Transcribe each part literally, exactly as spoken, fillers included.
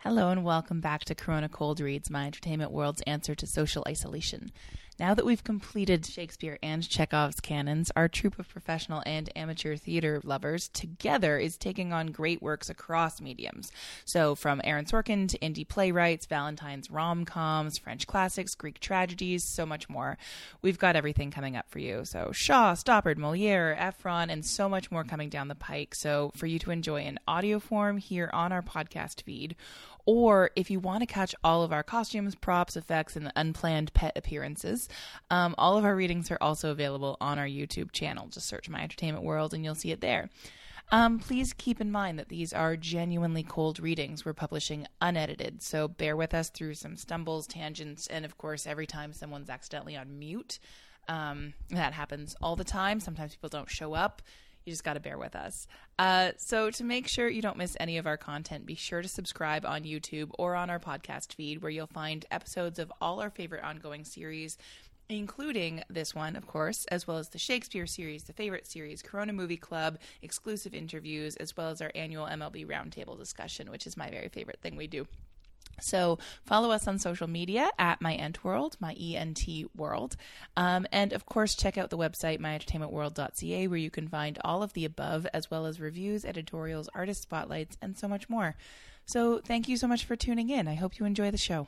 Hello and welcome back to Corona Cold Reads, my entertainment world's answer to social isolation. Now that we've completed Shakespeare and Chekhov's canons, our troupe of professional and amateur theater lovers together is taking on great works across mediums. So from Aaron Sorkin to indie playwrights, Valentine's rom-coms, French classics, Greek tragedies, so much more. We've got everything coming up for you. So Shaw, Stoppard, Moliere, Ephron, and so much more coming down the pike. So for you to enjoy in audio form here on our podcast feed, or if you want to catch all of our costumes, props, effects, and unplanned pet appearances, um, all of our readings are also available on our YouTube channel. Just search My Entertainment World and you'll see it there. Um, please keep in mind that these are genuinely cold readings. We're publishing unedited, so bear with us through some stumbles, tangents, and of course, every time someone's accidentally on mute. Um, that happens all the time. Sometimes people don't show up. You just got to bear with us. Uh, so to make sure you don't miss any of our content, be sure to subscribe on YouTube or on our podcast feed, where you'll find episodes of all our favorite ongoing series, including this one, of course, as well as the Shakespeare series, the favorite series, Corona Movie Club, exclusive interviews, as well as our annual M L B Roundtable discussion, which is my very favorite thing we do. So follow us on social media at My Ent World, my E N T World. Um, and of course, check out the website, my entertainment world dot c a, where you can find all of the above, as well as reviews, editorials, artist spotlights, and so much more. So thank you so much for tuning in. I hope you enjoy the show.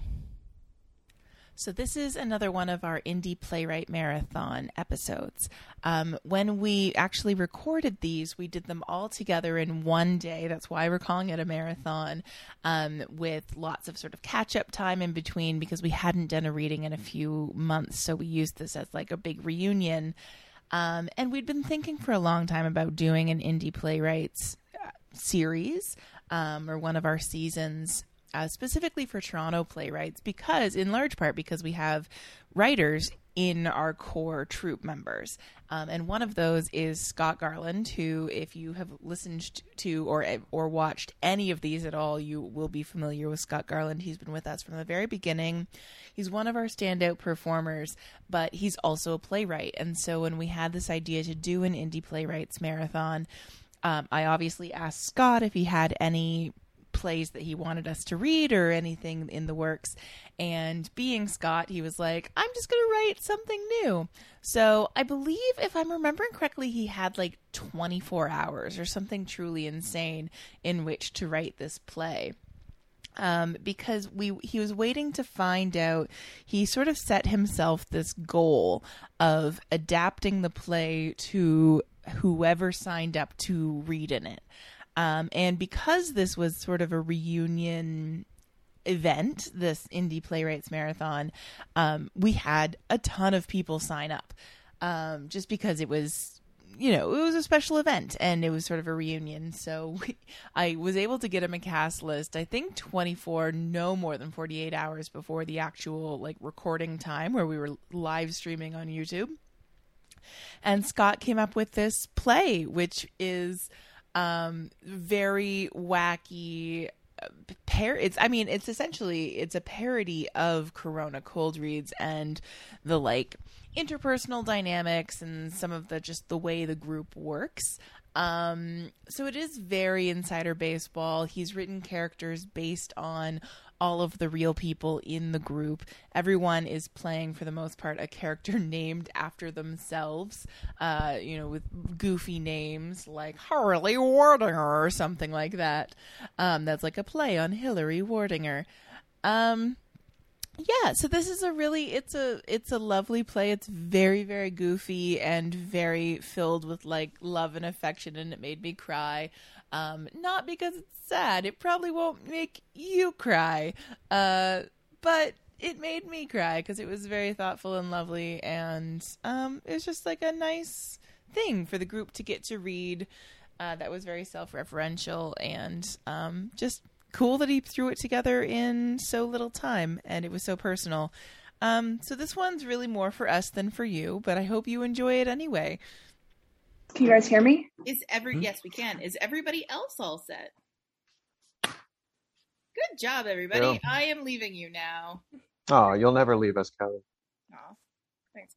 So this is another one of our Indie Playwright Marathon episodes. Um, when we actually recorded these, we did them all together in one day. That's why we're calling it a marathon, um, with lots of sort of catch-up time in between, because we hadn't done a reading in a few months. So we used this as like a big reunion. Um, and we'd been thinking for a long time about doing an Indie Playwrights series, um, or one of our seasons, Uh, specifically for Toronto playwrights, because in large part because we have writers in our core troupe members. Um, and one of those is Scott Garland, who, if you have listened to or or watched any of these at all, you will be familiar with Scott Garland. He's been with us from the very beginning. He's one of our standout performers, but he's also a playwright. And so when we had this idea to do an Indie Playwrights Marathon, um, I obviously asked Scott if he had any plays that he wanted us to read or anything in the works, and being Scott, he was like, I'm just gonna write something new. So I believe, if I'm remembering correctly, he had like twenty-four hours or something truly insane in which to write this play. Um, because we he was waiting to find out. He sort of set himself this goal of adapting the play to whoever signed up to read in it. Um, and because this was sort of a reunion event, this Indie Playwrights Marathon, um, we had a ton of people sign up, um, just because it was, you know, it was a special event and it was sort of a reunion. So we, I was able to get him a cast list, I think twenty-four, no more than forty-eight hours before the actual like recording time where we were live streaming on YouTube. And Scott came up with this play, which is Um, very wacky. Par- it's, I mean, it's essentially, it's a parody of Corona Cold Reads and the like interpersonal dynamics and some of the, just the way the group works. Um, so it is very insider baseball. He's written characters based on all of the real people in the group. Everyone is playing, for the most part, a character named after themselves, uh, you know, with goofy names like Harley Wardinger or something like that. Um, that's like a play on Hillary Wardinger. Um, yeah, so this is a really, it's a, it's a lovely play. It's very, very goofy and very filled with like love and affection, and it made me cry. Um, not because it's sad. It probably won't make you cry. Uh, but it made me cry because it was very thoughtful and lovely. And, um, it was just like a nice thing for the group to get to read. Uh, that was very self-referential and, um, just cool that he threw it together in so little time, and it was so personal. Um, so this one's really more for us than for you, but I hope you enjoy it anyway. Can you guys hear me? Is every mm-hmm. Yes, we can. Is everybody else all set? Good job, everybody. Yeah. I am leaving you now. Oh, you'll never leave us, Kelly. Oh, thanks,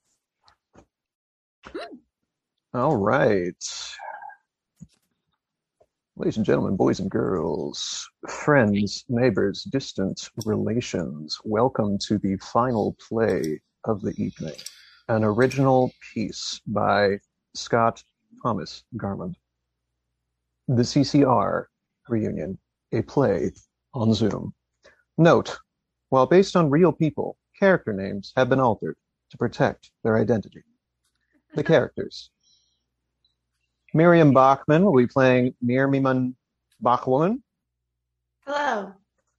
God. All right. Ladies and gentlemen, boys and girls, friends, neighbors, distant relations, welcome to the final play of the evening, an original piece by Scott Thomas Garland. The C C R Reunion, a play on Zoom. Note, while based on real people, character names have been altered to protect their identity. The characters. Miriam Bachman will be playing Mirmiman Bachwoman. Hello.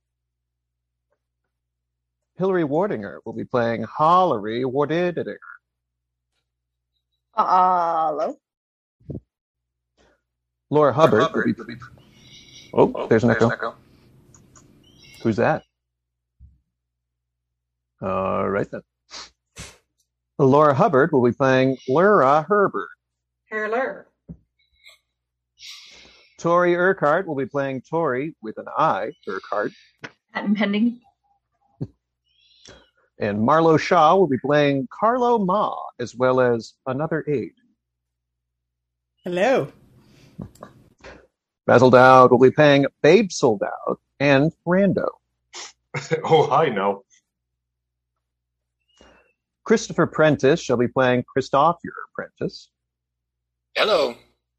Hilary Wardinger will be playing Hollery Wardidinger. Hello. Laura Hubbard, Hubbard will be... Oh, oh there's an echo. echo. Who's that? All right then. Laura Hubbard will be playing Laura Herbert. Hello. Tori Urquhart will be playing Tori with an I, Urquhart. Patent pending. And Marlo Shaw will be playing Carlo Ma, as well as another aide. Hello. Basil Dowd will be playing Babe Soldowd and Rando. Oh, hi, no. Christopher Prentice shall be playing Christopher Prentice. Hello.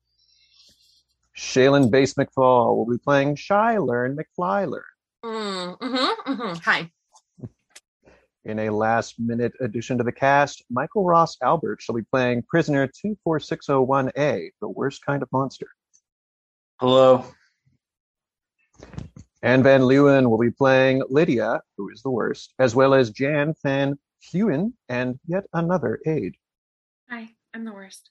Shaylin Bass McFall will be playing Shylearn McFlylearn. Mm, mm-hmm, mm-hmm. Hi. In a last-minute addition to the cast, Michael Ross Albert shall be playing Prisoner two four six oh one A, the worst kind of monster. Hello. Anne Van Leeuwen will be playing Lydia, who is the worst, as well as Jan Van Leeuwen and yet another aide. Hi, I'm the worst.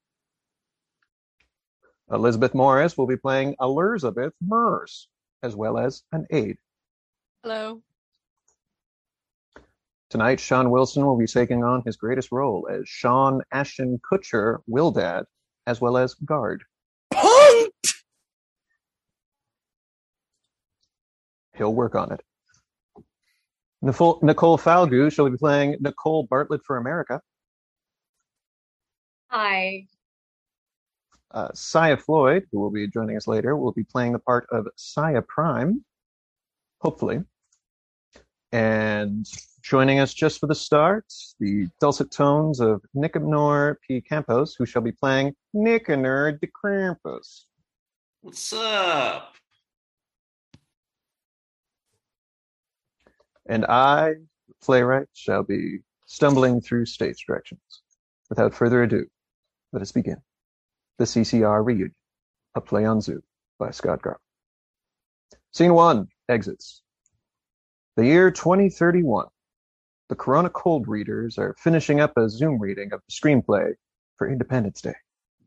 Elizabeth Morris will be playing Elizabeth Merce, as well as an aide. Hello. Tonight, Sean Wilson will be taking on his greatest role as Sean Ashton Kutcher, Wildad, as well as guard. Punked! He'll work on it. Nicole, Nicole Falgu shall be playing Nicole Bartlett for America. Hi. Uh, Saya Floyd, who will be joining us later, will be playing the part of Saya Prime, hopefully. And joining us just for the start, the dulcet tones of Nicanor P. Campos, who shall be playing Nicanor de Krampus. What's up? And I, the playwright, shall be stumbling through stage directions. Without further ado, let us begin. The C C R Reunion, a play on Zoom by Scott Garland. Scene one, exits. The year twenty thirty-one. The Corona Cold Readers are finishing up a Zoom reading of the screenplay for Independence Day.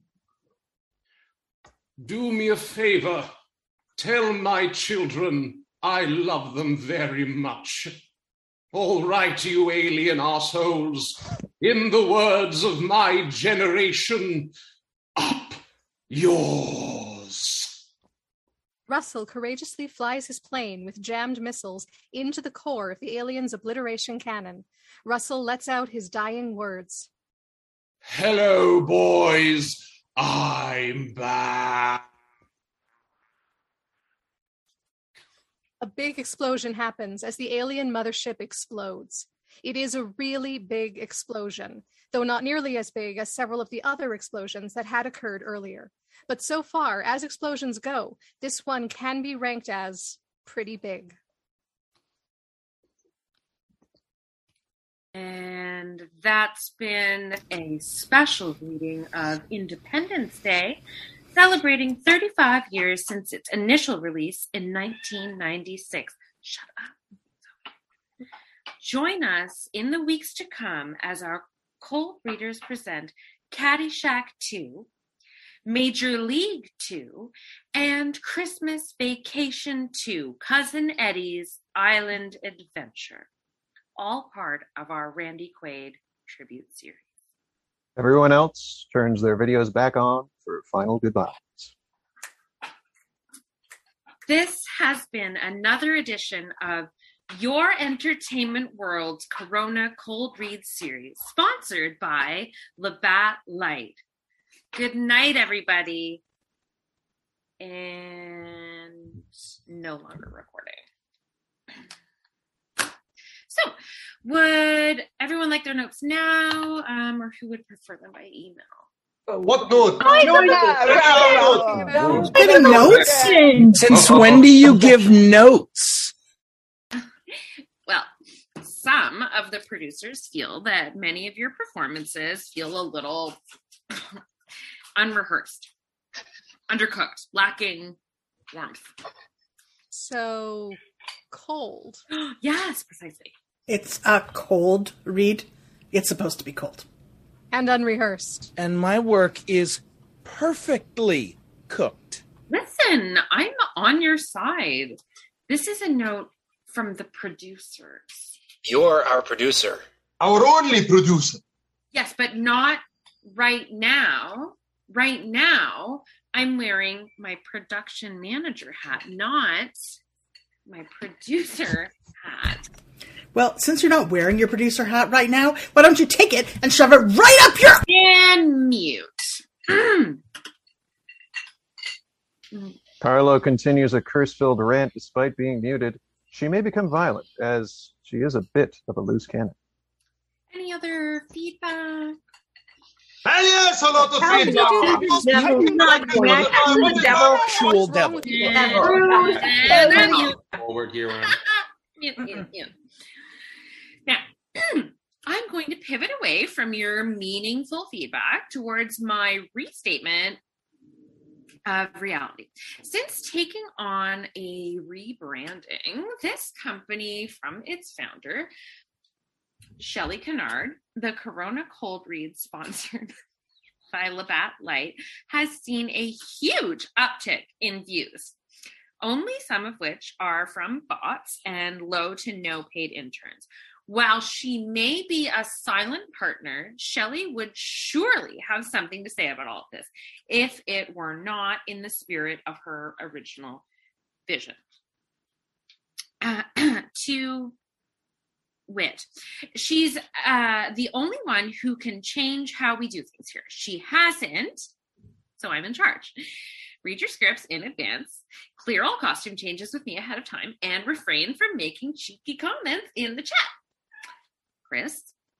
Do me a favor. Tell my children I love them very much. All right, you alien assholes. In the words of my generation, up yours. Russell courageously flies his plane with jammed missiles into the core of the alien's obliteration cannon. Russell lets out his dying words. Hello, boys. I'm back. A big explosion happens as the alien mothership explodes. It is a really big explosion, though not nearly as big as several of the other explosions that had occurred earlier. But so far, as explosions go, this one can be ranked as pretty big. And that's been a special reading of Independence Day, celebrating thirty-five years since its initial release in nineteen ninety-six. Shut up. Join us in the weeks to come as our cold readers present Caddyshack two, Major League two, and Christmas Vacation two, Cousin Eddie's Island Adventure, all part of our Randy Quaid tribute series. Everyone else turns their videos back on for final goodbyes. This has been another edition of Your Entertainment World's Corona Cold Read series, sponsored by Labatt Light. Good night, everybody. and no longer recording. So, would everyone like their notes now, um, or who would prefer them by email? What note? Who's giving notes? Since when do you give notes? Well, some of the producers feel that many of your performances feel a little unrehearsed, undercooked, lacking warmth. So cold. Yes, precisely. It's a cold read. It's supposed to be cold. And unrehearsed. And my work is perfectly cooked. Listen, I'm on your side. This is a note from the producers. You're our producer. Our only producer. Yes, but not right now. Right now, I'm wearing my production manager hat, not my producer hat. Well, since you're not wearing your producer hat right now, why don't you take it and shove it right up your... And mute. Carlo continues a curse-filled rant despite being muted. She may become violent, as she is a bit of a loose cannon. Any other feedback? And yes, a lot of How did feedback. you do this? Devil, not correct. The devil. Actual devil. And then mute. Forward here. Mute, mute, mute. Now, I'm going to pivot away from your meaningful feedback towards my restatement of reality. Since taking on a rebranding, this company from its founder, Shelley Kennard, the Corona Cold Read sponsored by Labatt Light, has seen a huge uptick in views, only some of which are from bots and low to no paid interns. While she may be a silent partner, Shelley would surely have something to say about all of this if it were not in the spirit of her original vision. Uh, to wit, she's uh, the only one who can change how we do things here. She hasn't, so I'm in charge. Read your scripts in advance, clear all costume changes with me ahead of time, and refrain from making cheeky comments in the chat. Chris,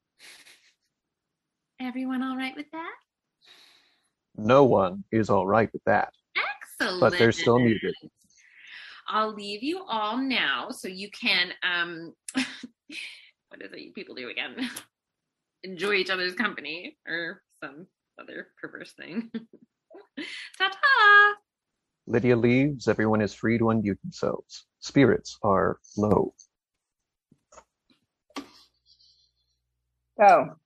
everyone all right with that? No one is all right with that. Excellent. But they're still muted. I'll leave you all now so you can, um, what is it you people do again? Enjoy each other's company or some other perverse thing. Ta-ta! Lydia leaves. Everyone is free to unmute themselves. Spirits are low. So,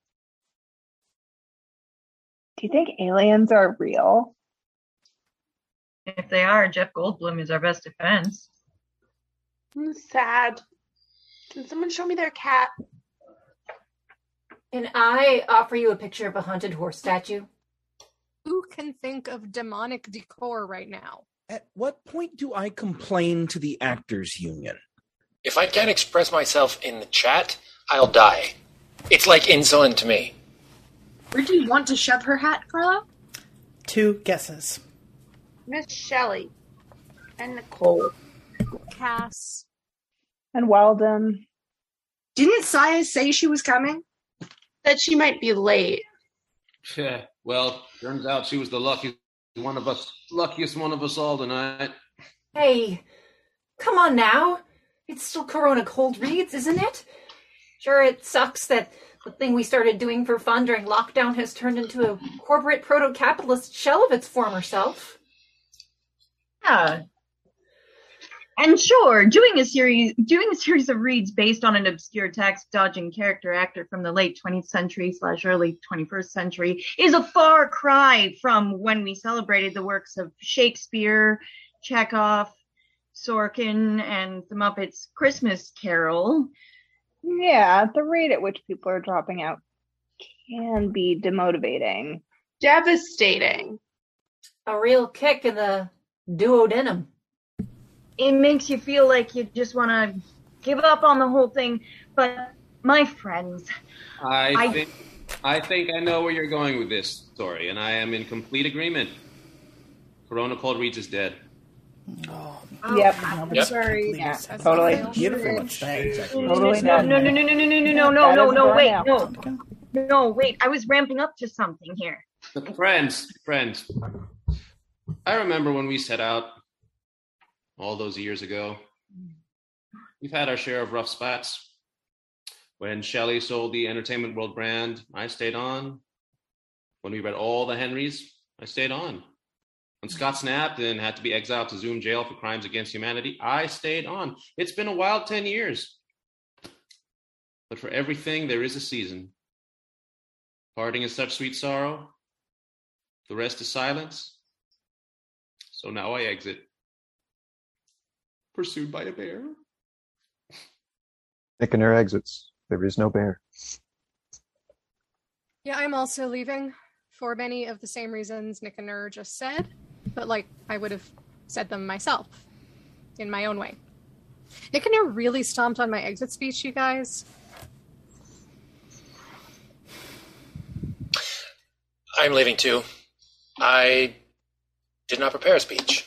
do you think aliens are real? If they are, Jeff Goldblum is our best defense. I'm sad. Can someone show me their cat? Can I offer you a picture of a haunted horse statue? Who can think of demonic decor right now? At what point do I complain to the Actors Union? If I can't express myself in the chat, I'll die. It's like insulin to me. Where do you want to shove her hat, Carlo? Two guesses. Miss Shelley. And Nicole. Cass. And Weldon. Didn't Saya say she was coming? That she might be late. Yeah, well, turns out she was the luckiest one of us, luckiest one of us all tonight. Hey, come on now. It's still Corona Cold Reads, isn't it? Sure, it sucks that the thing we started doing for fun during lockdown has turned into a corporate proto-capitalist shell of its former self. Yeah. And sure, doing a series doing a series of reads based on an obscure tax-dodging character actor from the late twentieth century slash early twenty-first century is a far cry from when we celebrated the works of Shakespeare, Chekhov, Sorkin, and the Muppets' Christmas Carol. Yeah, the rate at which people are dropping out can be demotivating. Devastating. A real kick in the duodenum. It makes you feel like you just want to give up on the whole thing. But my friends, I, I think I think I know where you're going with this story, and I am in complete agreement. Corona Cold Reads is dead. Oh, yep. I'm Yep. sorry. Yeah, That's totally. Beautiful mistake. Totally no, done. no, no, no, no, no, no, no, no, That no, is no, burn wait, out. no. No, wait, I was ramping up to something here. Friends, friends. I remember when we set out all those years ago. We've had our share of rough spats. When Shelley sold the Entertainment World brand, I stayed on. When we read all the Henrys, I stayed on. When Scott snapped and had to be exiled to Zoom jail for crimes against humanity, I stayed on. It's been a wild ten years. But for everything, there is a season. Parting is such sweet sorrow. The rest is silence. So now I exit. Pursued by a bear. Nicanor exits. There is no bear. Yeah, I'm also leaving for many of the same reasons Nicanor just said, but like I would have said them myself in my own way. Nicanor really stomped on my exit speech, you guys. I'm leaving too. I did not prepare a speech.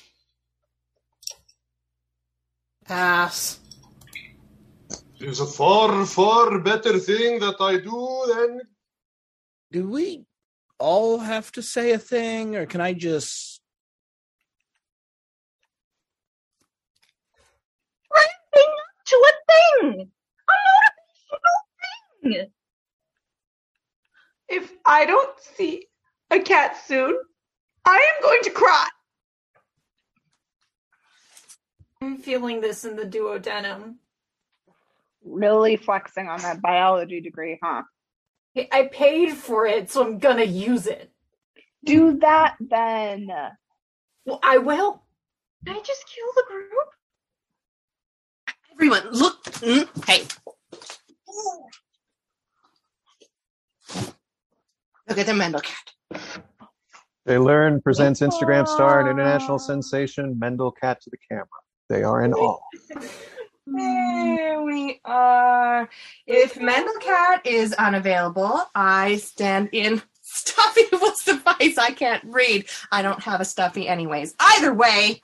Pass. It is a far, far better thing that I do than... Do we all have to say a thing, or can I just... Ramping up to a thing! A motivational thing! If I don't see a cat soon, I am going to cry. I'm feeling this in the duodenum. Really flexing on that biology degree, huh? I paid for it, so I'm gonna use it. Do that then. Well, I will. Can I just kill the group? Everyone, look. Mm, hey. Look at the Mendel cat. They Learn presents Instagram star and international sensation Mendel Cat to the camera. They are in awe. There we are. If Mendel Cat is unavailable, I stand in. Stuffy will suffice. I can't read. I don't have a Stuffy anyways. Either way.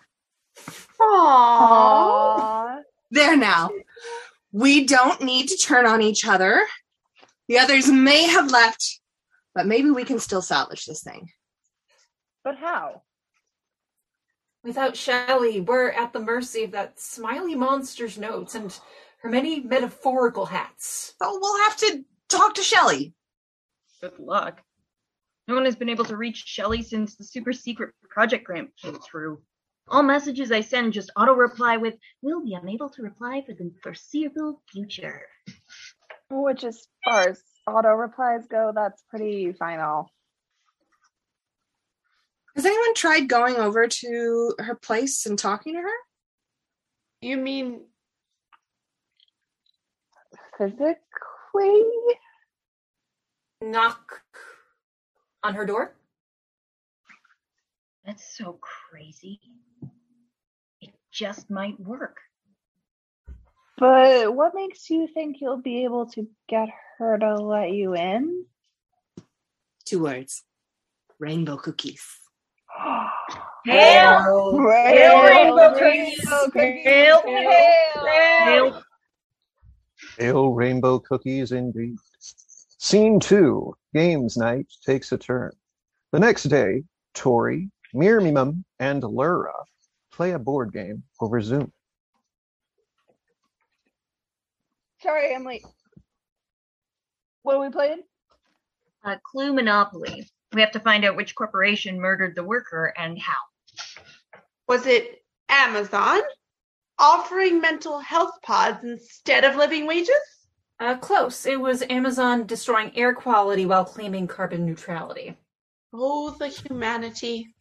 Aww. There now. We don't need to turn on each other. The others may have left, but maybe we can still salvage this thing. But how? Without Shelley, we're at the mercy of that smiley monster's notes and her many metaphorical hats. Oh, we'll have to talk to Shelley. Good luck. No one has been able to reach Shelley since the super secret project grant came through. All messages I send just auto-reply with, will be unable to reply for the foreseeable future. Which, as far as auto replies go, that's pretty final. Has anyone tried going over to her place and talking to her? You mean physically? Knock on her door? That's so crazy. It just might work. But what makes you think you'll be able to get her to let you in? Two words. Rainbow cookies. Hail! Hail! Hail, rainbow cookies! Hail! Hail! Hail! Ale rainbow cookies indeed. Scene two, games night takes a turn. The next day, Tori, Miriam, and Lura play a board game over Zoom. Sorry, I'm late. What are we playing? Uh, Clue Monopoly. We have to find out which corporation murdered the worker and how. Was it Amazon offering mental health pods instead of living wages? Uh, close. It was Amazon destroying air quality while claiming carbon neutrality. Oh, the humanity.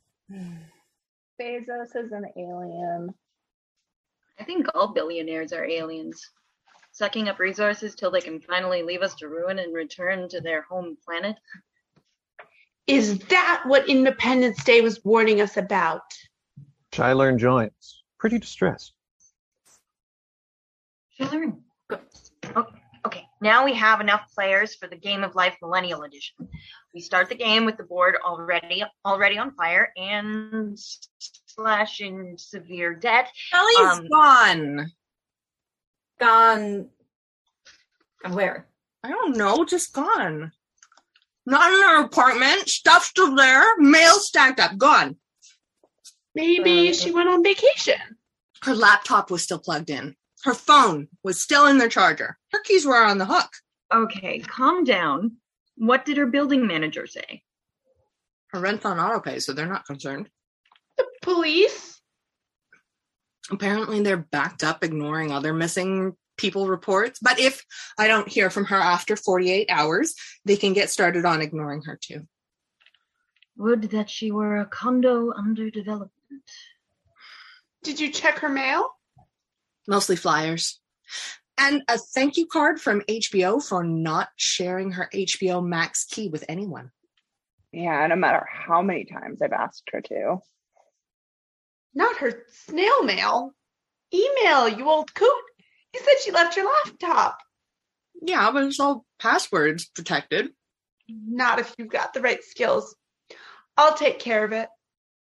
Bezos is an alien. I think all billionaires are aliens, sucking up resources till they can finally leave us to ruin and return to their home planet. Is that what Independence Day was warning us about? Shylearn joins, pretty distressed. Shylearn. Oh, okay. Now we have enough players for the Game of Life Millennial Edition. We start the game with the board already already on fire and slash in severe debt. Ellie's Um, gone. Gone. And where? I don't know, just gone. Not in her apartment. Stuff still there. Mail stacked up. Gone. Maybe she went on vacation. Her laptop was still plugged in. Her phone was still in their charger. Her keys were on the hook. Okay, calm down. What did her building manager say? Her rent's on autopay, so they're not concerned. The police? Apparently they're backed up ignoring other missing people reports. But if I don't hear from her after forty-eight hours, they can get started on ignoring her too. Would that she were a condo under development. Did you check her mail? Mostly flyers. And a thank you card from H B O for not sharing her H B O Max key with anyone. Yeah, no matter how many times I've asked her to. Not her snail mail. Email, you old coot. You said she left your laptop. Yeah, but it's all passwords protected. Not if you've got the right skills. I'll take care of it.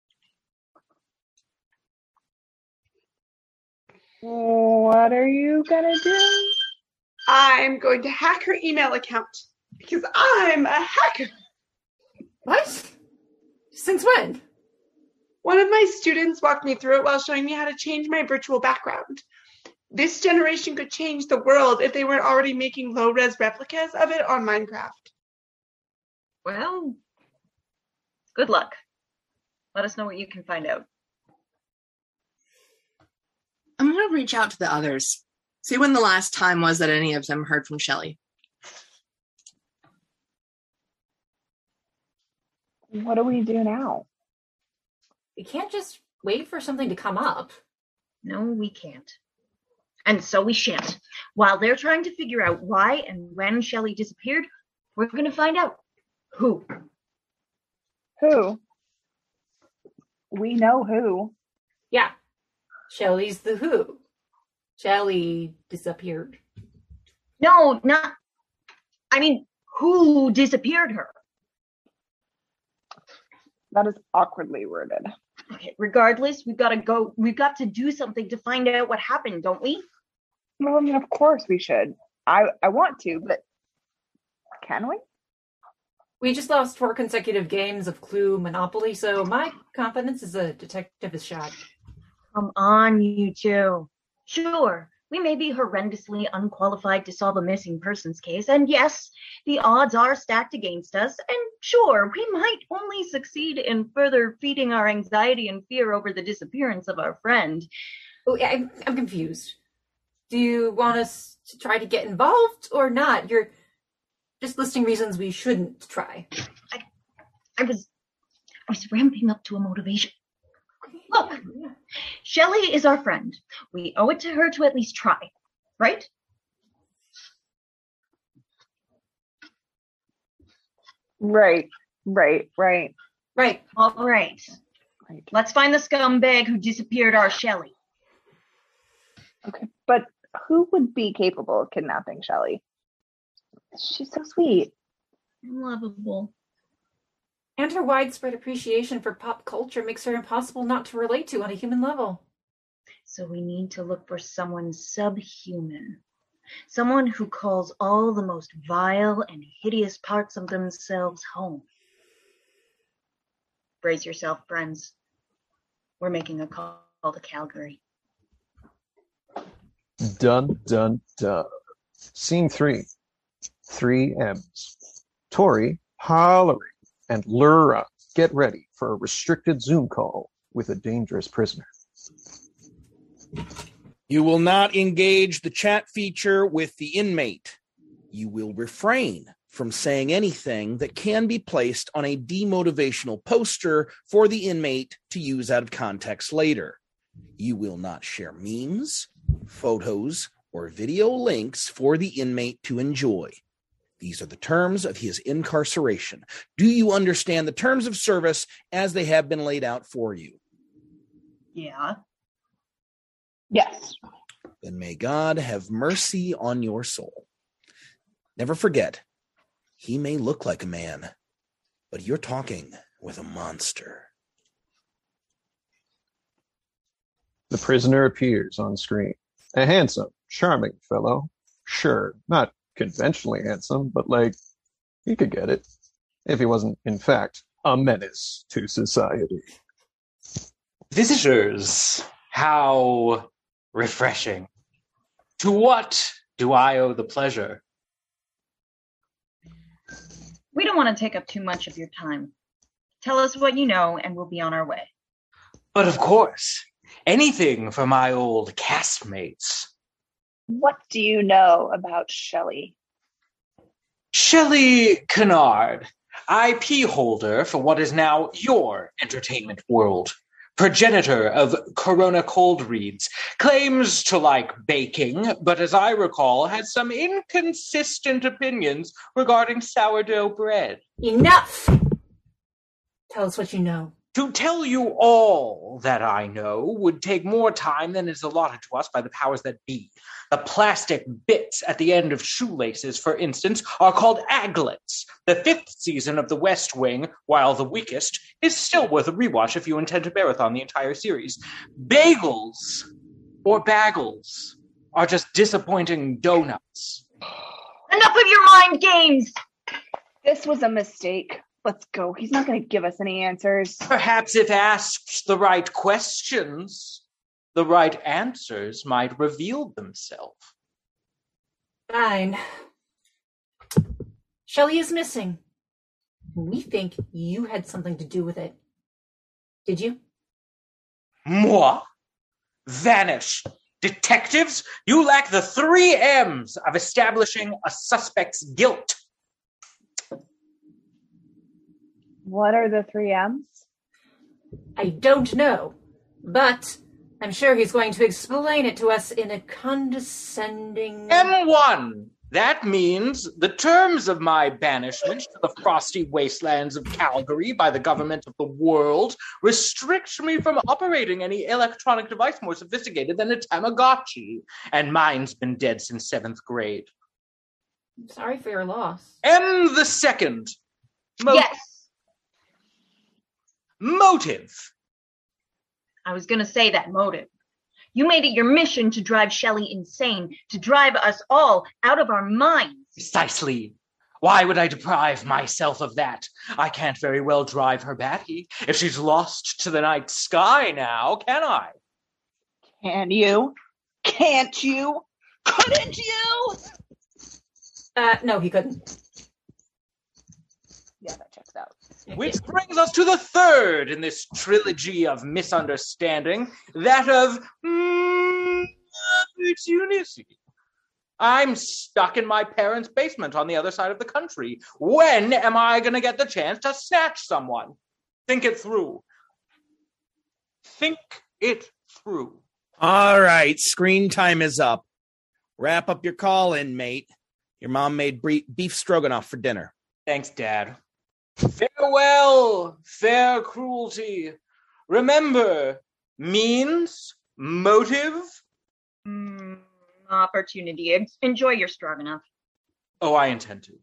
What are you gonna do? I'm going to hack her email account because I'm a hacker. What? Since when? One of my students walked me through it while showing me how to change my virtual background. This generation could change the world if they weren't already making low-res replicas of it on Minecraft. Well, good luck. Let us know what you can find out. I'm going to reach out to the others. See when the last time was that any of them heard from Shelley. What do we do now? We can't just wait for something to come up. No, we can't. And so we shan't. While they're trying to figure out why and when Shelley disappeared, we're going to find out who. Who? We know who. Yeah. Shelley's the who. Shelley disappeared. No, not. I mean, who disappeared her? That is awkwardly worded. Okay, regardless, we've got to go. We've got to do something to find out what happened, don't we? Well, I mean, of course we should. I, I want to, but can we? We just lost four consecutive games of Clue Monopoly, so my confidence as a detective is shot. Come on, you two. Sure, we may be horrendously unqualified to solve a missing persons case, and yes, the odds are stacked against us, and sure, we might only succeed in further feeding our anxiety and fear over the disappearance of our friend. Oh, I'm, I'm confused. Do you want us to try to get involved or not? You're just listing reasons we shouldn't try. I, I was, I was ramping up to a motivation. Look, Shelley is our friend. We owe it to her to at least try, right? Right, right, right. Right, all right. Right. Let's find the scumbag who disappeared our Shelley. Okay, but who would be capable of kidnapping Shelley? She's so sweet. Lovable. And her widespread appreciation for pop culture makes her impossible not to relate to on a human level. So we need to look for someone subhuman. Someone who calls all the most vile and hideous parts of themselves home. Brace yourself, friends. We're making a call to Calgary. Dun, dun, dun. Scene three. Three M's. Tori hollering and Lura get ready for a restricted Zoom call with a dangerous prisoner. You will not engage the chat feature with the inmate. You will refrain from saying anything that can be placed on a demotivational poster for the inmate to use out of context later. You will not share memes, photos, or video links for the inmate to enjoy. These are the terms of his incarceration. Do you understand the terms of service as they have been laid out for you? Yeah. Yes. Then may God have mercy on your soul. Never forget, he may look like a man, but you're talking with a monster. The prisoner appears on screen. A handsome, charming fellow. Sure, not conventionally handsome, but like, he could get it. If he wasn't, in fact, a menace to society. Visitors, how refreshing. To what do I owe the pleasure? We don't want to take up too much of your time. Tell us what you know, and we'll be on our way. But of course, anything for my old castmates. What do you know about Shelley? Shelley Kennard, I P holder for what is now your entertainment world. Progenitor of Corona Cold Reads, claims to like baking, but as I recall, has some inconsistent opinions regarding sourdough bread. Enough! Tell us what you know. To tell you all that I know would take more time than is allotted to us by the powers that be. The plastic bits at the end of shoelaces, for instance, are called aglets. The fifth season of The West Wing, while the weakest, is still worth a rewatch if you intend to marathon the entire series. Bagels, or bagels, are just disappointing donuts. Enough of your mind games! This was a mistake. Let's go. He's not going to give us any answers. Perhaps if asked the right questions, the right answers might reveal themselves. Fine. Shelley is missing. We think you had something to do with it. Did you? Moi? Vanish. Detectives, you lack the three M's of establishing a suspect's guilt. What are the three M's? I don't know, but I'm sure he's going to explain it to us in a condescending... M one! That means the terms of my banishment to the frosty wastelands of Calgary by the government of the world restrict me from operating any electronic device more sophisticated than a Tamagotchi, and mine's been dead since seventh grade. I'm sorry for your loss. M the second. Mo- yes! Motive. I was going to say that motive. You made it your mission to drive Shelley insane, to drive us all out of our minds. Precisely. Why would I deprive myself of that? I can't very well drive her batty if she's lost to the night sky now, can I? Can you? Can't you? Couldn't you? Uh, no, he couldn't. Yeah, that checks out. Which brings us to the third in this trilogy of misunderstanding, that of mm, opportunity. I'm stuck in my parents' basement on the other side of the country. When am I going to get the chance to snatch someone? Think it through. Think it through. All right, screen time is up. Wrap up your call in, mate. Your mom made beef stroganoff for dinner. Thanks, Dad. Farewell, fair cruelty. Remember, means, motive. Mm, opportunity. Enjoy your stroganoff. Oh, I intend to.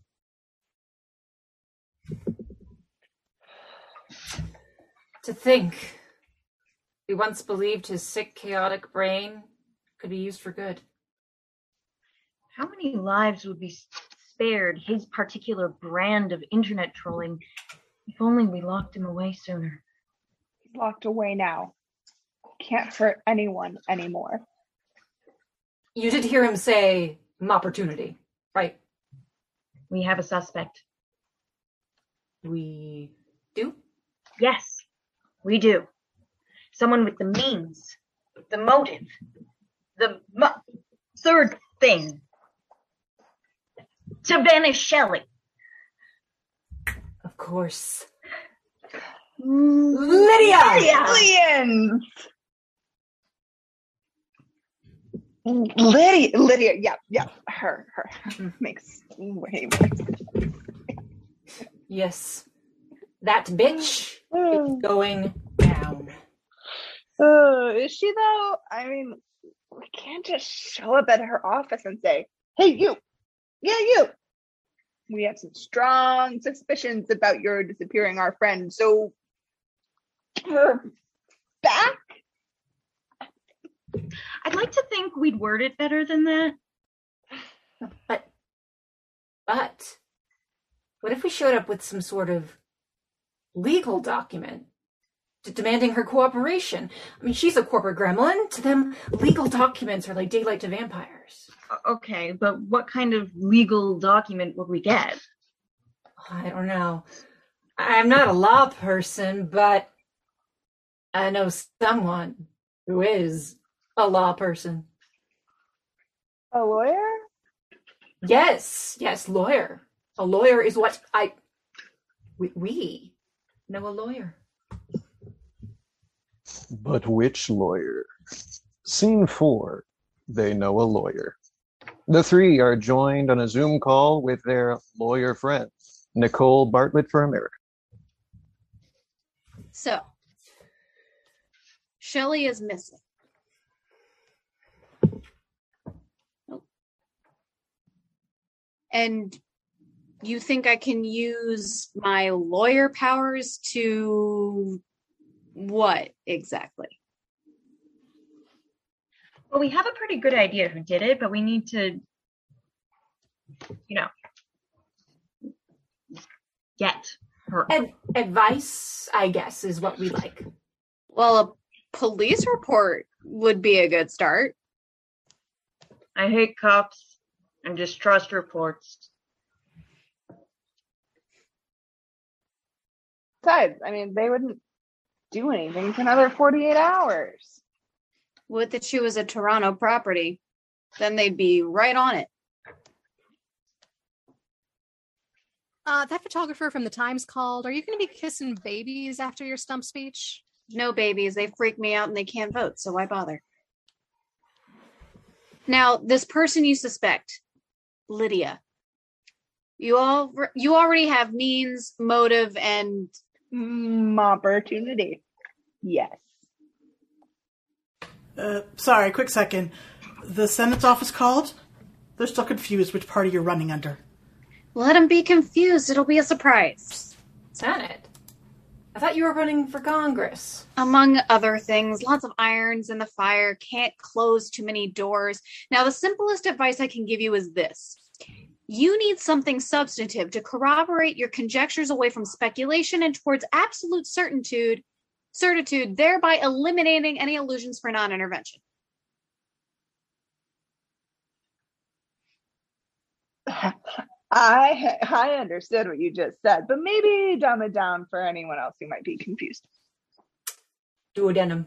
To think, we once believed his sick, chaotic brain could be used for good. How many lives would be spared his particular brand of internet trolling if only we locked him away sooner? He's locked away now. Can't hurt anyone anymore. You did hear him say opportunity, right? We have a suspect. We do? Yes, we do. Someone with the means, the motive, the mo- third thing. To banish Shelley. Of course. Lydia! Aliens! Lydia, Lydia, yeah, yeah, her, her makes way more sense. Yes. That bitch is going down. Uh, is she though? I mean, we can't just show up at her office and say, "Hey, you, Yeah, you. We have some strong suspicions about your disappearing our friend, so we're back? I'd like to think we'd word it better than that. But, but, what if we showed up with some sort of legal document d- demanding her cooperation? I mean, she's a corporate gremlin. To them, legal documents are like daylight to vampires. Okay, but what kind of legal document would we get? I don't know. I'm not a law person, but I know someone who is a law person. A lawyer? Yes, yes, lawyer. A lawyer is what I... We, we know a lawyer. But which lawyer? Scene four, they know a lawyer. The three are joined on a Zoom call with their lawyer friend, Nicole Bartlett for America. So, Shelley is missing. Oh. And you think I can use my lawyer powers to what exactly? Well, we have a pretty good idea who did it, but we need to, you know, get her. Ad- advice, I guess, is what we like. Well, a police report would be a good start. I hate cops and distrust reports. Besides, I mean, they wouldn't do anything for another forty-eight hours. What if she was a Toronto property? Then they'd be right on it. Uh, that photographer from the Times called. Are you going to be kissing babies after your stump speech? No babies. They freak me out and they can't vote, so why bother? Now, this person you suspect, Lydia, you all you already have means, motive, and mm, opportunity. Yes. Uh, sorry, quick second. The Senate's office called? They're still confused which party you're running under. Let them be confused. It'll be a surprise. Senate? I thought you were running for Congress. Among other things, lots of irons in the fire, can't close too many doors. Now, the simplest advice I can give you is this. You need something substantive to corroborate your conjectures away from speculation and towards absolute certitude, certitude, thereby eliminating any illusions for non-intervention. I I understood what you just said, but maybe dumb it down for anyone else who might be confused. Duodenum.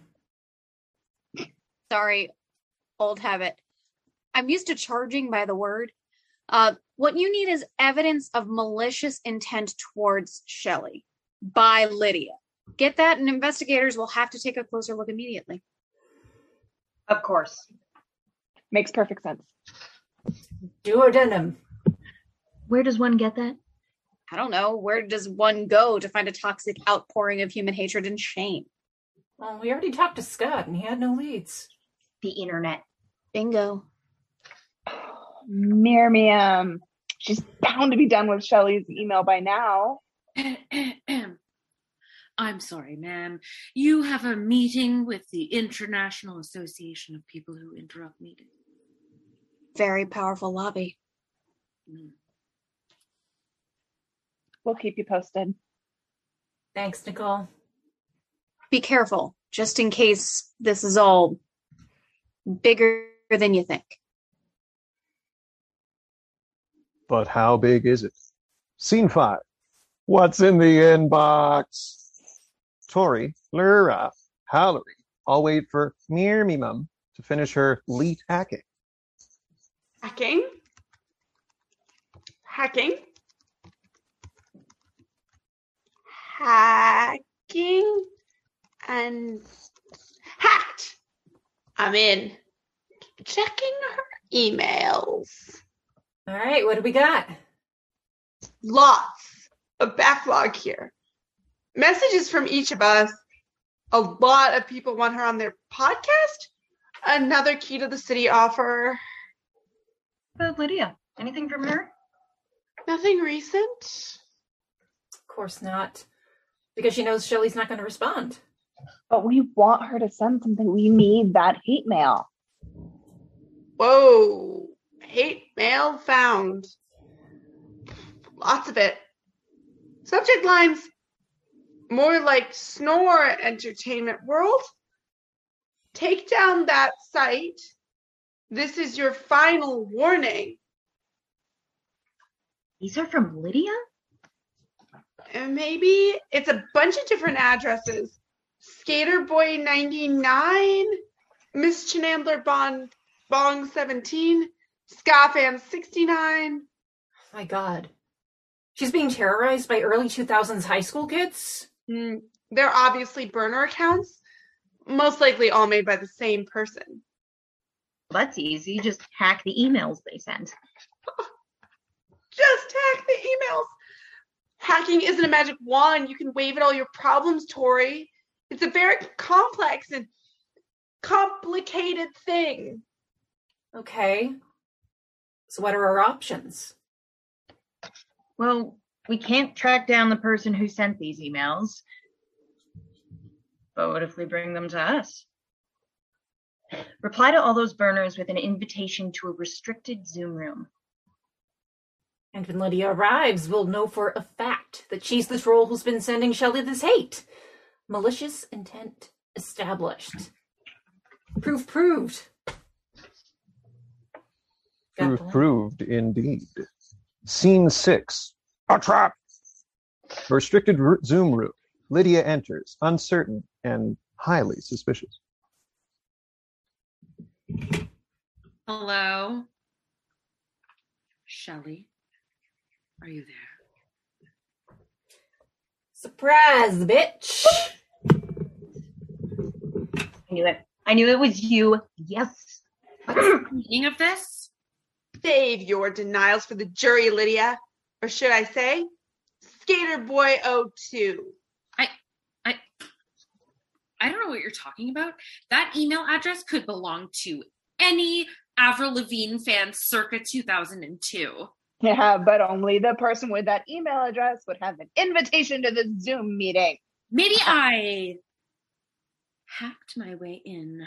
Sorry, old habit. I'm used to charging by the word. Uh, what you need is evidence of malicious intent towards Shelley by Lydia. Get that, and investigators will have to take a closer look immediately. Of course. Makes perfect sense. Duodenum. Where does one get that? I don't know. Where does one go to find a toxic outpouring of human hatred and shame? Well, we already talked to Scott, and he had no leads. The internet. Bingo. Miriam. She's bound to be done with Shelley's email by now. I'm sorry, ma'am. You have a meeting with the International Association of People Who Interrupt Meetings. Very powerful lobby. Mm. We'll keep you posted. Thanks, Nicole. Be careful, just in case this is all bigger than you think. But how big is it? Scene five. What's in the inbox? Tori, Lyra, Hallery all wait for Miriam to finish her leet hacking. Hacking? Hacking? Hacking? And hacked! I'm in. Checking her emails. All right, what do we got? Lots of backlog here. Messages from each of us. A lot of people want her on their podcast. Another Key to the City offer. But Lydia. Anything from her? Nothing recent? Of course not. Because she knows Shelley's not going to respond. But we want her to send something. We need that hate mail. Whoa. Hate mail found. Lots of it. Subject lines. More like Snore Entertainment World. Take down that site. This is your final warning. These are from Lydia? And maybe it's a bunch of different addresses. Skater Boy ninety-nine, Miss Chenandler Bond Bong seventeen, Scafan sixty-nine. My God. She's being terrorized by early two thousands high school kids? Mm, they're obviously burner accounts. Most likely all made by the same person. Well, that's easy. Just hack the emails they send. Just hack the emails. Hacking isn't a magic wand. You can wave at all your problems, Tori. It's a very complex and complicated thing. Okay. So what are our options? Well, we can't track down the person who sent these emails. But what if we bring them to us? Reply to all those burners with an invitation to a restricted Zoom room. And when Lydia arrives, we'll know for a fact that she's the troll who's been sending Shelley this hate. Malicious intent established. Proof proved. Proof proved, indeed. Scene six. A trap! A restricted r- Zoom room. Lydia enters, uncertain and highly suspicious. Hello? Shelley? Are you there? Surprise, bitch! I knew it. I knew it was you. Yes. What's the meaning of this? Save your denials for the jury, Lydia. Or should I say, Skater Boy oh two. I, I, I don't know what you're talking about. That email address could belong to any Avril Lavigne fan circa two thousand two. Yeah, but only the person with that email address would have an invitation to the Zoom meeting. Maybe I hacked my way in.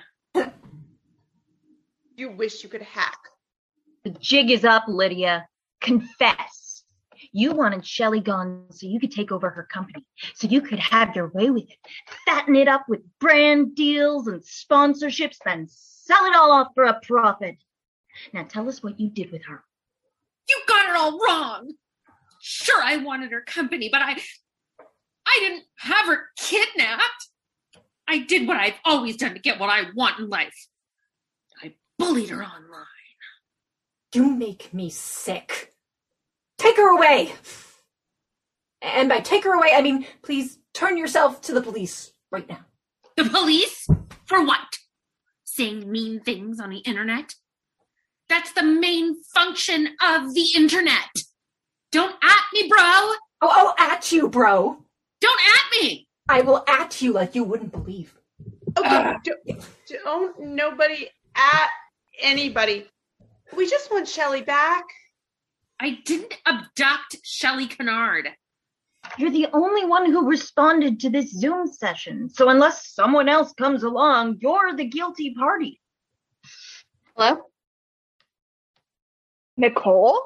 You wish you could hack. The jig is up, Lydia. Confess. You wanted Shelley gone so you could take over her company, so you could have your way with it. Fatten it up with brand deals and sponsorships, then sell it all off for a profit. Now tell us what you did with her. You got it all wrong. Sure, I wanted her company, but I I didn't have her kidnapped. I did what I've always done to get what I want in life. I bullied her online. You make me sick. Take her away. And by take her away, I mean, please turn yourself to the police right now. The police? For what? Saying mean things on the internet? That's the main function of the internet. Don't at me, bro. Oh, oh, at you, bro. Don't at me. I will at you like you wouldn't believe. Okay, uh, don't, don't nobody at anybody. We just want Shelley back. I didn't abduct Shelley Kennard. You're the only one who responded to this Zoom session. So unless someone else comes along, you're the guilty party. Hello? Nicole?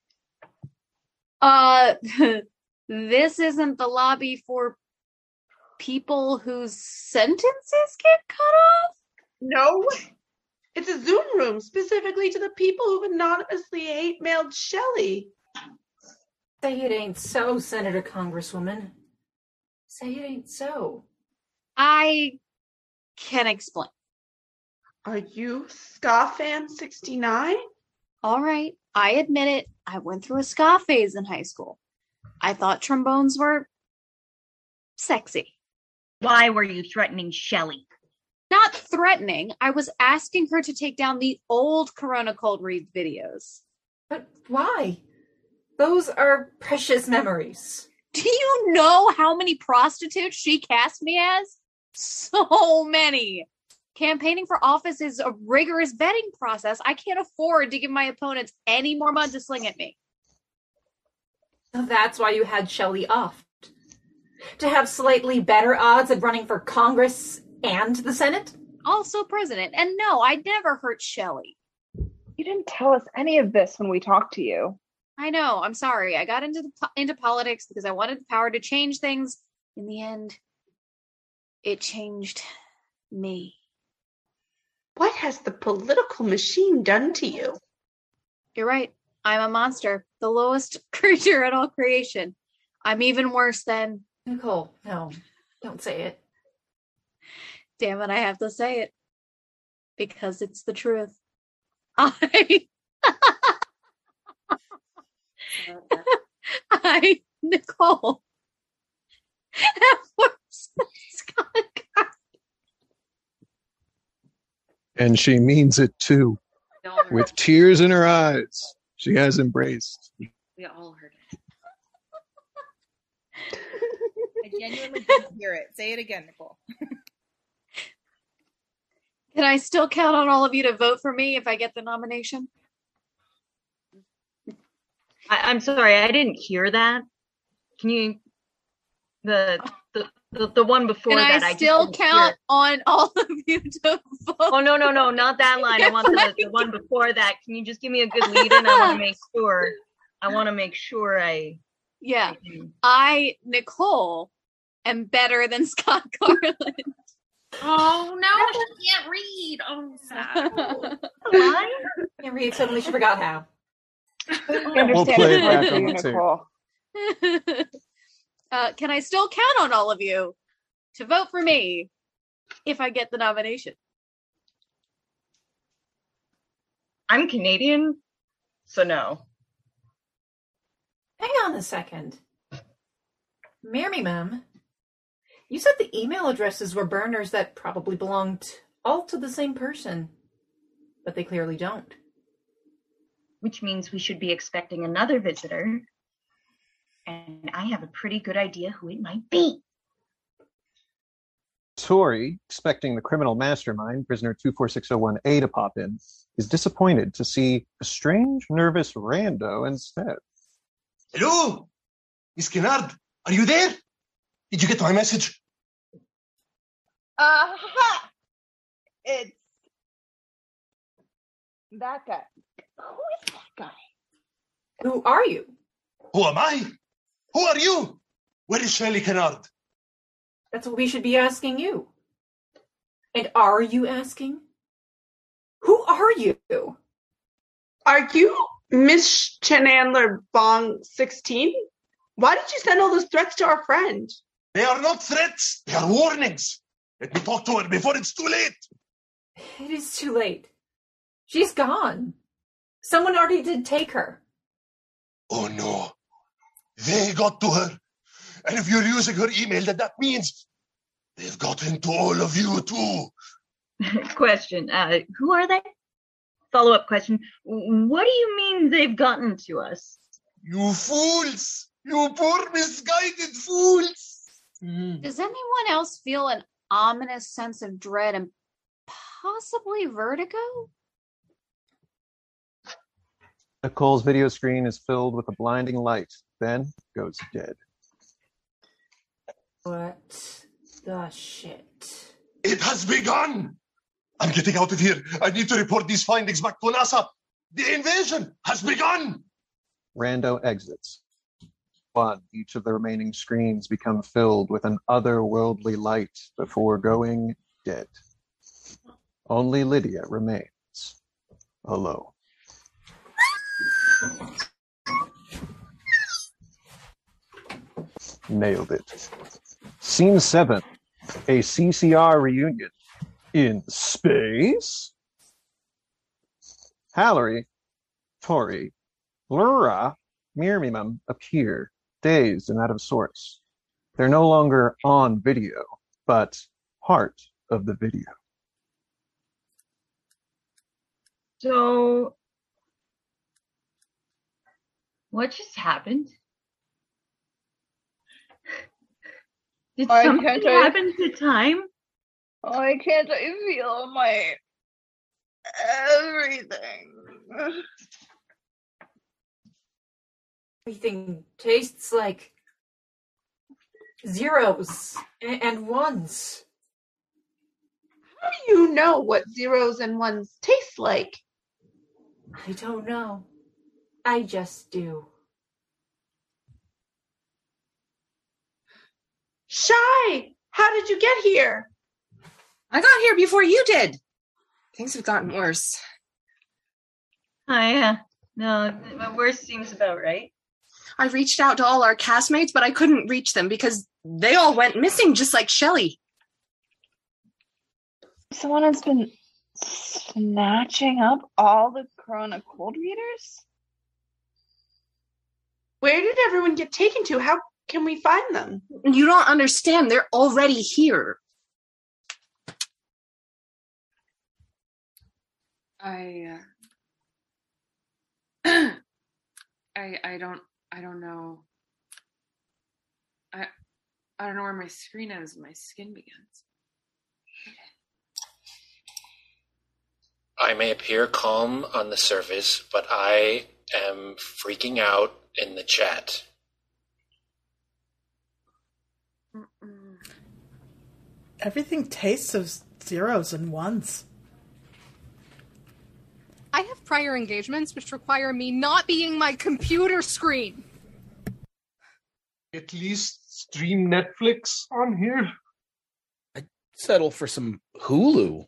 Uh, this isn't the lobby for people whose sentences get cut off? No. It's a Zoom room specifically to the people who've anonymously hate mailed Shelley. Say it ain't so, Senator Congresswoman. Say it ain't so. I can explain. Are you Scafan sixty-nine? All right, I admit it. I went through a ska phase in high school. I thought trombones were sexy. Why were you threatening Shelley? Not threatening. I was asking her to take down the old Corona Cold Reads videos. But why? Those are precious memories. Do you know how many prostitutes she cast me as? So many. Campaigning for office is a rigorous vetting process. I can't afford to give my opponents any more mud to sling at me. So that's why you had Shelley off. To have slightly better odds of running for Congress and the Senate? Also president. And no, I never hurt Shelley. You didn't tell us any of this when we talked to you. I know. I'm sorry. I got into the, into politics because I wanted the power to change things. In the end, it changed me. What has the political machine done to you? You're right. I'm a monster. The lowest creature in all creation. I'm even worse than... Nicole, no. Don't say it. Damn it, I have to say it. Because it's the truth. I... I, Nicole, am worse than Scott Carter. And she means it too. With tears in her eyes, she has embraced. We all heard it. I genuinely didn't hear it. Say it again, Nicole. Can I still count on all of you to vote for me if I get the nomination? I, I'm sorry, I didn't hear that. Can you the the the, the one before Can that? I I still just didn't count hear. on all of you to vote? Oh no no no, not that line. I want the, the one before that. Can you just give me a good lead in? I want to make sure. I want to make sure I. Yeah, I, Nicole, am better than Scott Garland. Oh no, she can't read. Oh, sad. Line? Can't read. Suddenly she forgot how. We'll play it back on the tape. uh, can I still count on all of you to vote for me if I get the nomination? I'm Canadian, so no. Hang on a second. Mary, ma'am, you said the email addresses were burners that probably belonged all to the same person, but they clearly don't. Which means we should be expecting another visitor. And I have a pretty good idea who it might be. Tori, expecting the criminal mastermind, prisoner two four six zero one A, to pop in, is disappointed to see a strange, nervous rando instead. Hello? Miss Kennard, are you there? Did you get my message? Aha! It's that guy. Who is that guy? Who are you? Who am I? Who are you? Where is Shelley Kennard? That's what we should be asking you. And are you asking? Who are you? Are you Miss Chenandler Bong sixteen? Why did you send all those threats to our friend? They are not threats. They are warnings. Let me talk to her before it's too late. It is too late. She's gone. Someone already did take her. Oh no. They got to her. And if you're using her email, then that means they've gotten to all of you too. Question, uh, who are they? Follow-up question, what do you mean they've gotten to us? You fools! You poor misguided fools! Does anyone else feel an ominous sense of dread and possibly vertigo? Nicole's video screen is filled with a blinding light, then goes dead. What the shit? It has begun! I'm getting out of here. I need to report these findings back to NASA. The invasion has begun! Rando exits. One, each of the remaining screens become filled with an otherworldly light before going dead. Only Lydia remains alone. Nailed it. Scene seven, a C C R reunion in space. Hallery, Tori, Lura, Miriam appear, dazed and out of sorts. They're no longer on video, but part of the video. So, what just happened? Did Why something can't I- happen to time? Why can't I feel my everything? Everything tastes like zeros and, and ones. How do you know what zeros and ones taste like? I don't know. I just do. Shy! How did you get here? I got here before you did. Things have gotten worse. Oh, yeah. No, the worst seems about right. I reached out to all our castmates, but I couldn't reach them because they all went missing, just like Shelley. Someone has been snatching up all the Corona cold readers? Where did everyone get taken to? How can we find them? You don't understand. They're already here. I, uh, I, I don't, I don't know. I, I don't know where my screen is and my skin begins. I may appear calm on the surface, but I am freaking out in the chat. Everything tastes of zeros and ones. I have prior engagements which require me not being my computer screen. At least stream Netflix on here. I'd settle for some Hulu.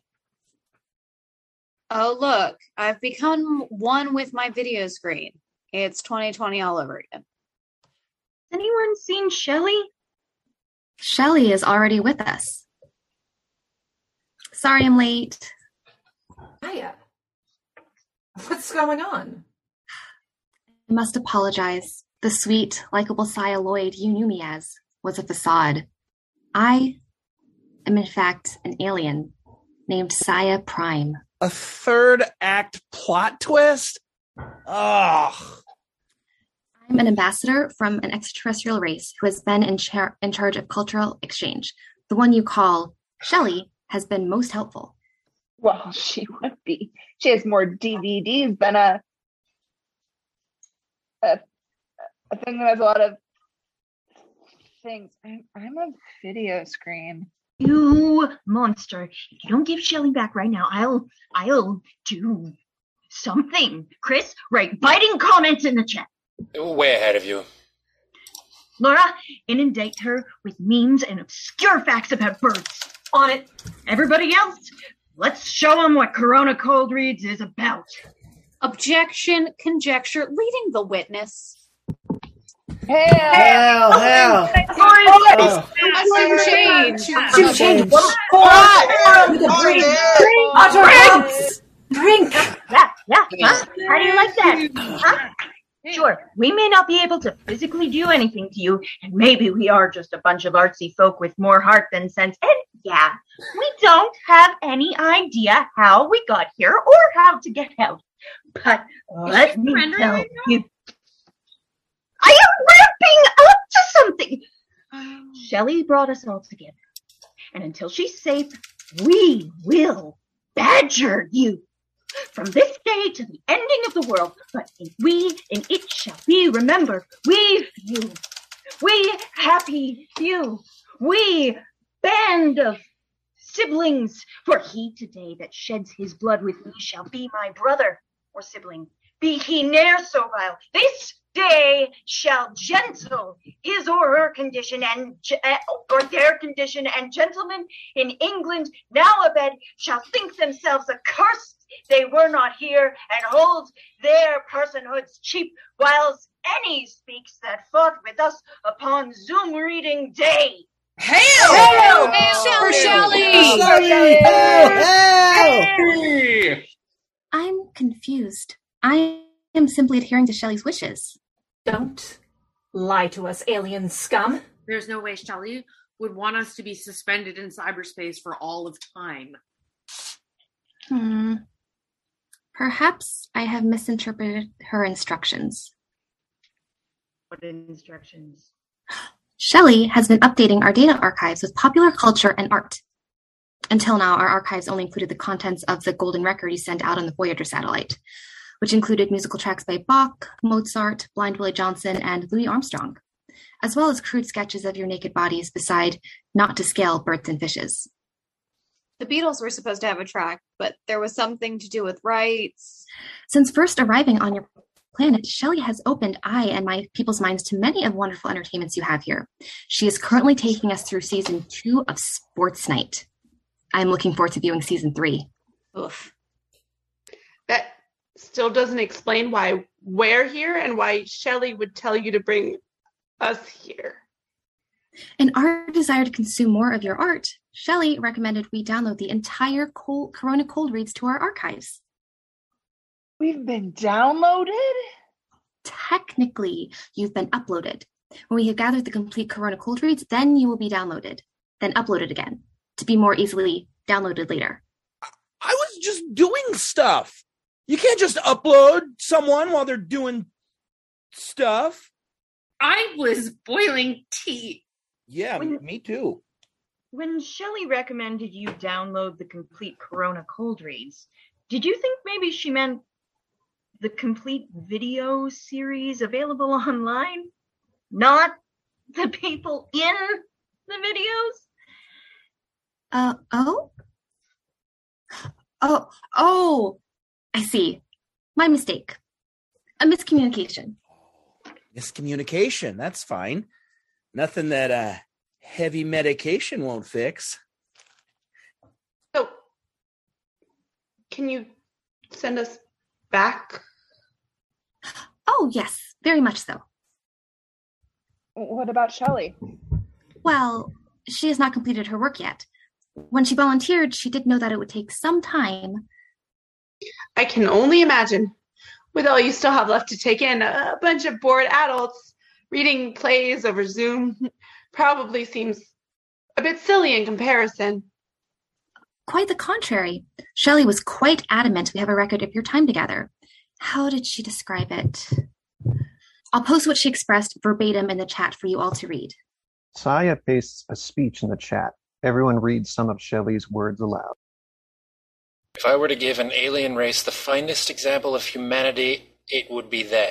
Oh, look, I've become one with my video screen. It's twenty twenty all over again. Has anyone seen Shelley? Shelley is already with us. Sorry I'm late. Hiya. What's going on? I must apologize. The sweet, likable Saya Lloyd you knew me as was a facade. I am in fact an alien named Saya Prime. A third act plot twist? Ugh. I'm an ambassador from an extraterrestrial race who has been in, char- in charge of cultural exchange. The one you call Shelley has been most helpful. Well, she would be. She has more D V Ds than a a, a thing that has a lot of things. I'm, I'm a video screen. You monster. If you don't give Shelley back right now, I'll I'll do something. Chris, write biting comments in the chat. Way ahead of you. Laura, inundate her with memes and obscure facts about birds. On it. Everybody else, let's show them what Corona Cold Reads is about. Objection, conjecture, leading the witness. Hell, hell, hell. Oh. I've changed. You've changed. Drink. Yeah, yeah. Huh? How do you like that? Huh? Sure, we may not be able to physically do anything to you, and maybe we are just a bunch of artsy folk with more heart than sense, and yeah, we don't have any idea how we got here or how to get out. But let me tell you, I am ramping up to something. Shelley brought us all together, and until she's safe, we will badger you. From this day to the ending of the world, but in we and it shall be remembered, we few, we happy few, we band of siblings, for he today that sheds his blood with me shall be my brother or sibling, be he ne'er so vile. This day shall gentle his or her condition and uh, or their condition, and gentlemen in England now abed shall think themselves accursed they were not here, and hold their personhoods cheap, whilst any speaks that fought with us upon Zoom reading day. Hail! Hail! Hail for Shelley! Hail! Hail! Hey! I'm confused. I am simply adhering to Shelley's wishes. Don't lie to us, alien scum. There's no way Shelley would want us to be suspended in cyberspace for all of time. Hmm. Perhaps I have misinterpreted her instructions. What instructions? Shelley has been updating our data archives with popular culture and art. Until now, our archives only included the contents of the golden record you sent out on the Voyager satellite, which included musical tracks by Bach, Mozart, Blind Willie Johnson, and Louis Armstrong, as well as crude sketches of your naked bodies beside not-to-scale birds and fishes. The Beatles were supposed to have a track, but there was something to do with rights. Since first arriving on your planet, Shelley has opened I and my people's minds to many of the wonderful entertainments you have here. She is currently taking us through season two of Sports Night. I'm looking forward to viewing season three. Oof. That still doesn't explain why we're here and why Shelley would tell you to bring us here. In our desire to consume more of your art, Shelley recommended we download the entire cold, Corona Cold Reads to our archives. We've been downloaded? Technically, you've been uploaded. When we have gathered the complete Corona Cold Reads, then you will be downloaded, then uploaded again, to be more easily downloaded later. I was just doing stuff. You can't just upload someone while they're doing stuff. I was boiling tea. Yeah, When- me too. When Shelley recommended you download the complete Corona Cold Reads, did you think maybe she meant the complete video series available online? Not the people in the videos? Uh, oh? Oh, oh, I see. My mistake. A miscommunication. Miscommunication, that's fine. Nothing that uh, heavy medication won't fix. So, can you send us back? Oh, yes, very much so. What about Shelley? Well, she has not completed her work yet. When she volunteered, she did know that it would take some time. I can only imagine. With all you still have left to take in, a bunch of bored adults reading plays over Zoom probably seems a bit silly in comparison. Quite the contrary. Shelley was quite adamant we have a record of your time together. How did she describe it? I'll post what she expressed verbatim in the chat for you all to read. Saya pastes a speech in the chat. Everyone reads some of Shelley's words aloud. If I were to give an alien race the finest example of humanity, it would be them.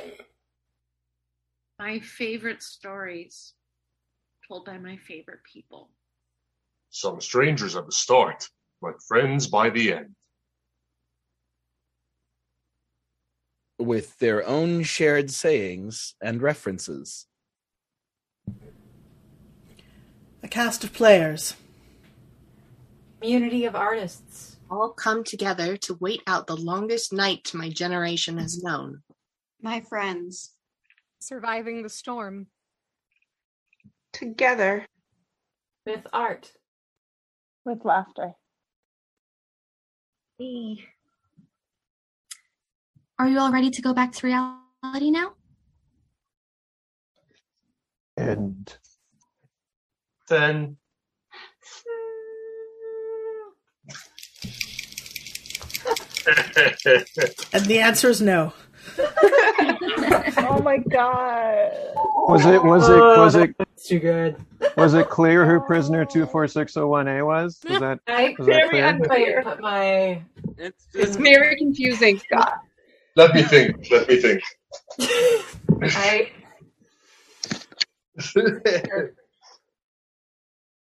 My favorite stories told by my favorite people. Some strangers at the start, but friends by the end. With their own shared sayings and references. A cast of players. Community of artists. All come together to wait out the longest night my generation has known. My friends. Surviving the storm. Together. With art. With laughter. E. Are you all ready to go back to reality now? And then And the answer is no. Oh my god. was it was it was it That's too good. was it clear who prisoner two four six oh one A was? Was that I, was that Very clear? unclear. But my It's, It's very confusing, Scott. let me think. Let me think. I